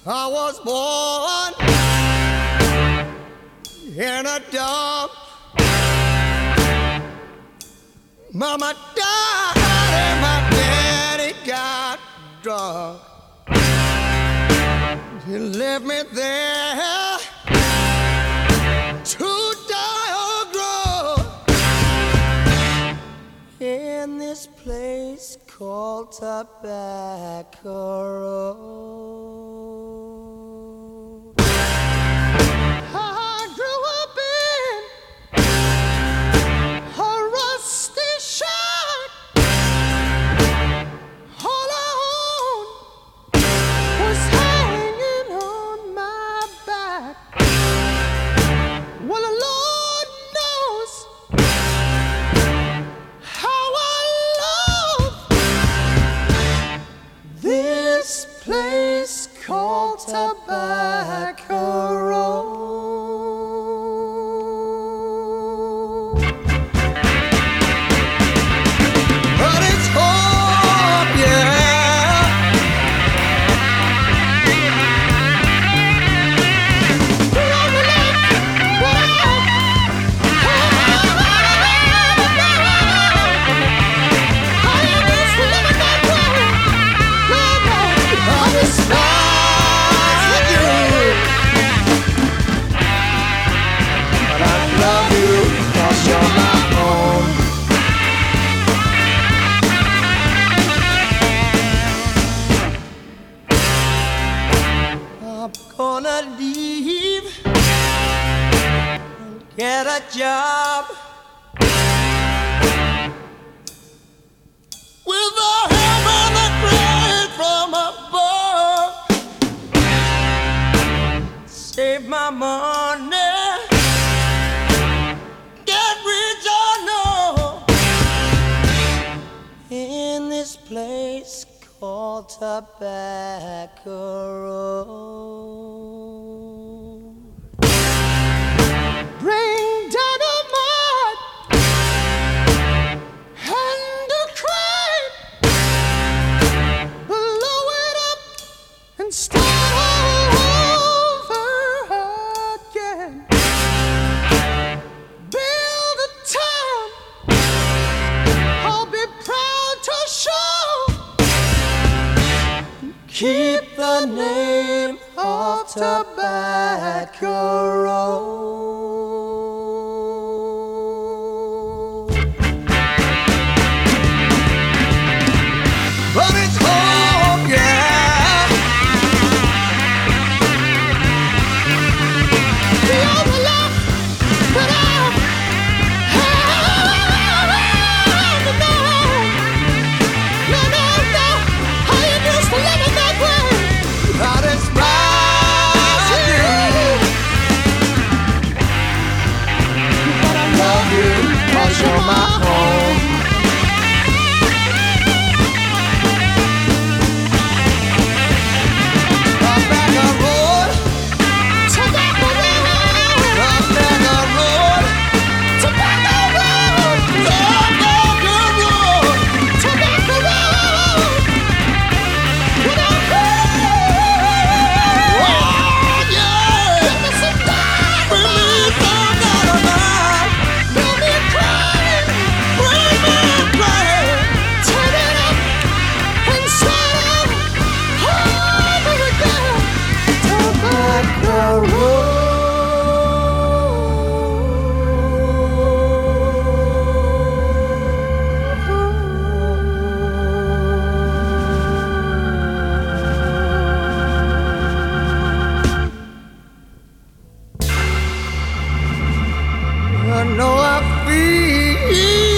I was born in a dump. Mama died and my daddy got drunk. He left me there to die or grow in this place called Tobacco Road. I grew up in a rusty shack. All I owned was hanging on my back. Well, the Lord knows how I love this place called Tobacco Road. But it's home, yeah. We only live what I ain't used to living that way. No, no, I despise you, but I love you 'cause you're my own. I'm gonna leave and get a job with the help and the grace from above. Save my money, get rich or no, in this place called Tobacco Road. Bring dynamite and a crane, blow it up and start all over again. Build a town I'll be proud to show. Keep the name of Tobacco Road. But it's home, yeah. The only love that I have to know. No, no, no, I ain't used to living that way. I despise you, but I love you 'cause you're my home. Tobacco Road, Tobacco Road, Tobacco Road, Tobacco Road, Tobacco Road, Tobacco Road. Without pain, oh yeah, give me some time, bring me some dynamite, bring me crying, bring me crying. Turn it up and start over again. Tobacco Road. I know I feel